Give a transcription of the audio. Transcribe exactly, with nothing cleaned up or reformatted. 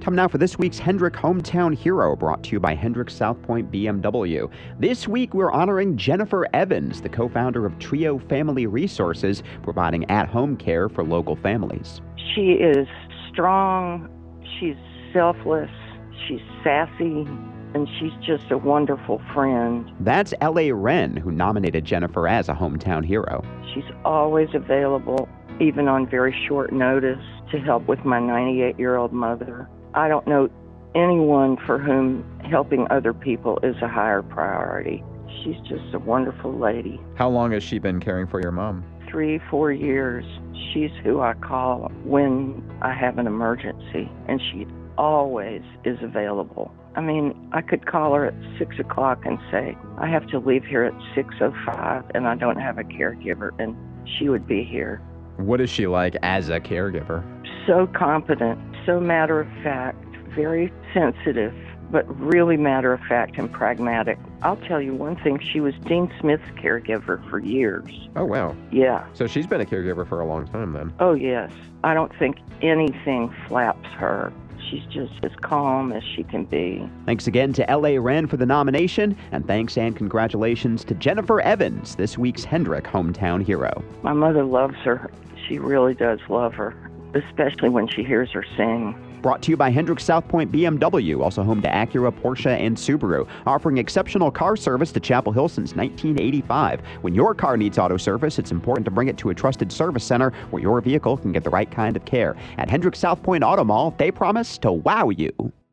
Time now for this week's Hendrick Hometown Hero, brought to you by Hendrick South Point B M W. This week, we're honoring Jennifer Evans, the co-founder of Trio Family Resources, providing at-home care for local families. She is strong, she's selfless, she's sassy, and she's just a wonderful friend. That's L A. Wren, who nominated Jennifer as a hometown hero. She's always available, even on very short notice, to help with my ninety-eight-year-old mother. I don't know anyone for whom helping other people is a higher priority. She's just a wonderful lady. How long has she been caring for your mom? Three, four years. She's who I call when I have an emergency, and she always is available. I mean, I could call her at six o'clock and say, I have to leave here at six oh five and I don't have a caregiver, and she would be here. What is she like as a caregiver? So competent, so matter of fact, very sensitive, but really matter of fact and pragmatic. I'll tell you one thing, she was Dean Smith's caregiver for years. Oh, wow. Yeah. So she's been a caregiver for a long time then. Oh, yes. I don't think anything flaps her. She's just as calm as she can be. Thanks again to L A. Wren for the nomination, and thanks and congratulations to Jennifer Evans, this week's Hendrick Hometown Hero. My mother loves her. She really does love her, especially when she hears her sing. Brought to you by Hendrick South Point B M W, also home to Acura, Porsche, and Subaru, offering exceptional car service to Chapel Hill since nineteen eighty-five. When your car needs auto service, it's important to bring it to a trusted service center where your vehicle can get the right kind of care. At Hendrick South Point Auto Mall, they promise to wow you.